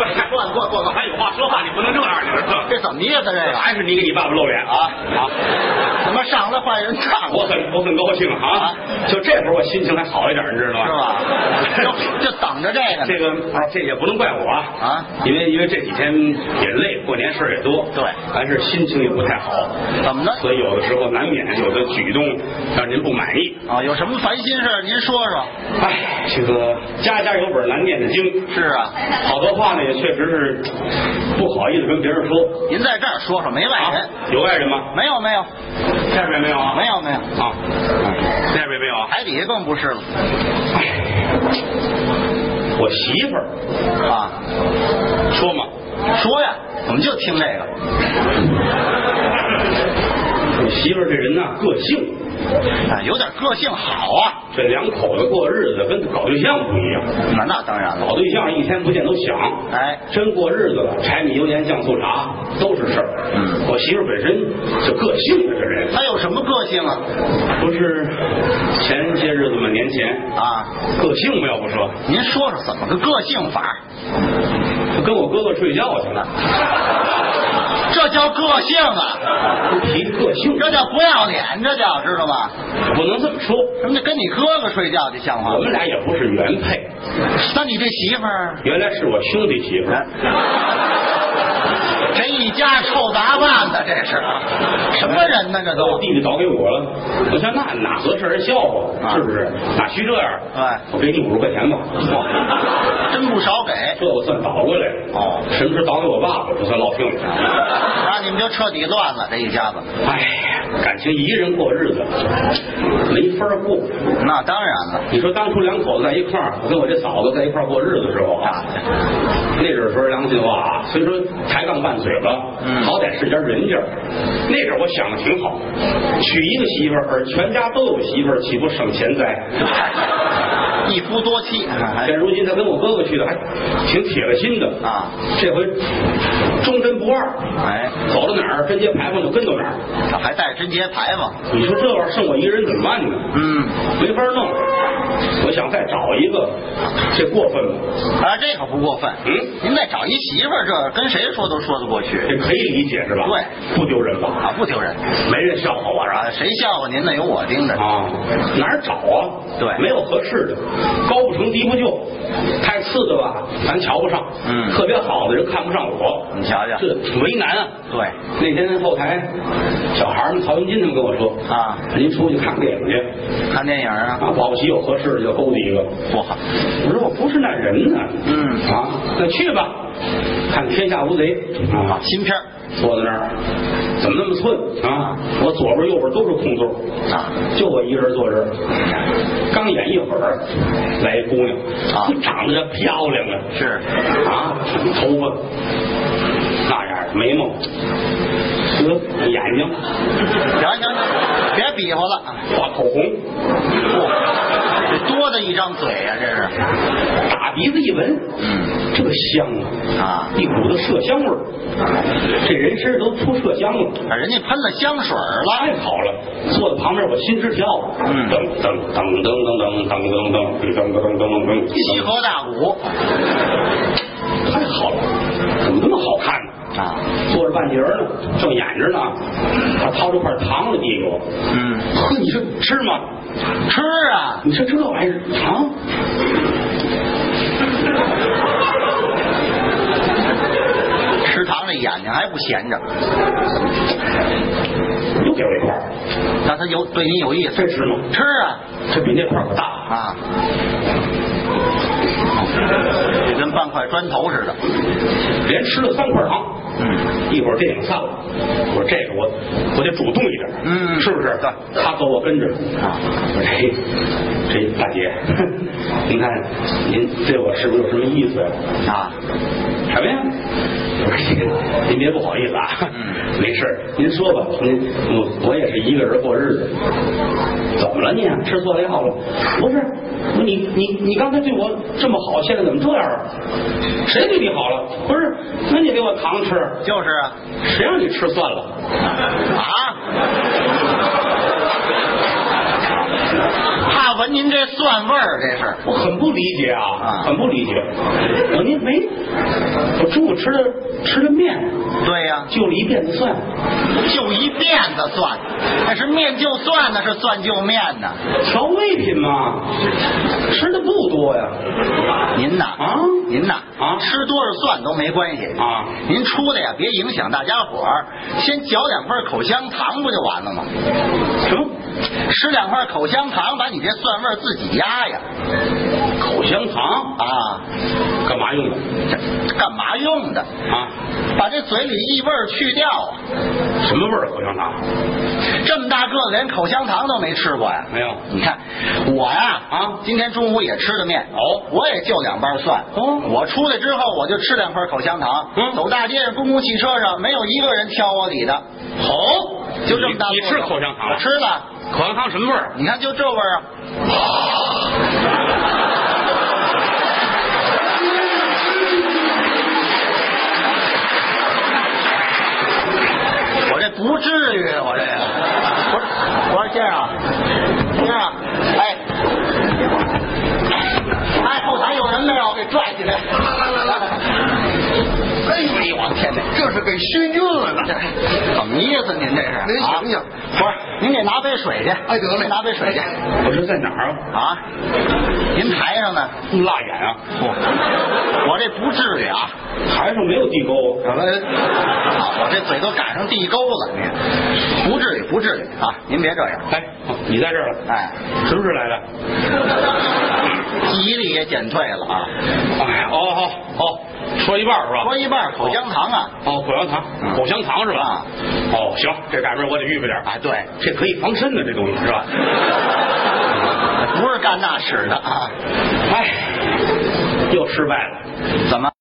过，还有话说话，你不能这样，你知道吗？ 这怎么意思？这个还是你给你爸爸露脸啊？ 怎么上来坏人唱？ 我很高兴啊！就这会儿我心情还好一点，你知道吗？ 是吧？就等着这个。 这也不能怪我啊！因为这几天也累，过年事也多， 对， 还是心情也不太好。 怎么呢？ 所以有的时候难免有的举动让您不满意啊。有什么烦心事您说说。 哎，这个家家有本难念的经。 是啊， 好多话呢也确实是不好意思跟别人说。 您在这儿说说，没外人。 有外人吗？ 没有。 下边没有啊？ 没有啊。下边没有啊？ 海底下更不是了。 我媳妇儿啊， 说嘛？ 说呀，我们就听这个。 我媳妇儿这人呢，个性。 有点个性好啊。 这两口子过日子跟搞对象不一样。 那当然了， 搞对象一天不见都想。真过日子了，柴米油盐酱醋茶都是事儿。我媳妇本身就个性的这人。 她有什么个性啊？ 不是前些日子嘛，年前啊，个性嘛，要不说。 您说说怎么个个性法？ 跟我哥哥睡觉去了。 这叫个性啊！ 不提个性， 这叫不要脸，这叫知道吗？ 不能这么说。 什么叫跟你哥哥睡觉？这像话？ 我们俩也不是原配。 那你这媳妇儿？ 原来是我兄弟媳妇儿。 这一家臭杂拌的，这是什么人呢？这都我弟弟倒给我了。我想那哪合适人笑话，是不是？哪需这样？我给你50块钱吧。 真不少给。 这我算倒过来了。什么时候倒给我爸爸，这算落听了。 那你们就彻底乱了，这一家子。 哎呀，感情一个人过日子没法过。 那当然了。 你说当初两口子在一块儿，我跟我这嫂子在一块儿过日子的时候啊，那阵儿说良心话，虽说抬杠拌嘴巴，好歹是家人家。那阵儿我想的挺好，娶一个媳妇儿，而全家都有媳妇儿，岂不省钱哉？ 一夫多妻。 现如今他跟我哥哥去的还挺铁了心的啊，这回忠贞不二。走到哪儿贞节牌坊就跟到哪儿， 还带贞节牌坊。 你说这玩意儿剩我一个人怎么办呢？没法弄。我想再找一个，这过分吗？ 这可不过分。您再找一媳妇儿，这跟谁说都说得过去。 这可以理解是吧？ 对， 不丢人吧？ 不丢人， 没人笑话我是吧？ 谁笑话您呢？有我盯着啊。哪儿找啊？对，没有合适的，高不成低不就，太次的吧，咱瞧不上。特别好的人看不上我， 你瞧瞧， 这为难啊。 对， 那天后台小孩们曹云金他们跟我说啊，您出去看电影去， 看电影啊， 保不齐有合适的就勾搭一个。不好，我说我不是那人呢。那去吧，看《天下无贼》啊， 新片。 坐在那儿，怎么那么寸啊？我左边右边都是空座啊，就我一个人坐这儿。刚演一会儿，来一姑娘啊，长得漂亮啊，是啊，头发那样，眉毛，眼睛， 行，别比划了， 画口红， 这多的一张嘴呀，这是。 打鼻子一闻，这个香啊，一股子麝香味儿。这人身都出麝香了， 人家喷了香水了， 太好了！坐在旁边，我心直跳，噔噔噔噔噔噔噔噔噔噔噔噔， 西河大鼓， 太好了！怎么这么好看呢？啊，坐着半截呢，正演着呢，他掏出块糖来递给我，呵，你说吃吗？ 吃啊！ 你说这玩意儿糖？ 吃糖这眼睛还不闲着， 又给我一块， 那他对您有意思。 这吃吗？ 吃啊！ 这比那块可大啊，就跟半块砖头似的。 连吃了3块糖。一会儿电影散了，我说这个我得主动一点，是不是？他走我跟着啊。我说这大姐，您看您对我是不是有什么意思啊？什么呀？我说您别不好意思啊，没事，您说吧。我也是一个人过日子，怎么了你？吃错了药了？不是，你刚才对我这么好，现在怎么这样啊？谁对你好了？不是，那你给我糖吃。 就是啊， 谁让你吃蒜了？啊？ 怕闻您这蒜味儿，这是我很不理解啊，很不理解。您没，我中午吃的面， 对呀， 就了一辫子蒜， 就一辫子蒜，那是面就蒜呢，是蒜就面呢， 调味品嘛，吃的不多呀。 您呐您呐吃多少蒜都没关系啊， 您出来呀别影响大家伙儿，先嚼2份口香糖不就完了吗？ 什么？ 吃2块口香糖，把你这蒜味自己压呀。 口香糖啊， 干嘛用的？ 干嘛用的啊？ 把这嘴里异味去掉啊。 什么味儿的口香糖？ 这么大个子连口香糖都没吃过呀？ 没有。 你看我呀今天中午也吃的面我也就2瓣蒜我出来之后我就吃2块口香糖走大街上公共汽车上没有一个人挑我理的。就这么大个子。 你吃口香糖？ 我吃了。 口香糖什么味儿？ 你看就这味儿啊。我这不至于，我这个，我说先生，哎，后台有人没有？给拽起来！哎呦，我天哪， 这是给熏晕了呢！ 怎么意思？您这是？ 您醒醒！ 不是，您给拿杯水去。 哎，得了， 拿杯水去。 我这在哪儿啊？您台上呢？ 辣眼啊！ 我这不至于啊， 台上没有地沟。 怎么？我这嘴都赶上地沟了，您不至于啊！您别这样。 哎，你在这儿了？ 哎， 什么时候来的？ 记忆力也减退了啊！ 哎，说一半是吧？ 说一半口香糖啊！ 口香糖是吧？行，这改明儿我得预备点。 哎，对， 这可以防身的，这东西是吧？ 不是干那使的啊！ 哎，又失败了。 怎么？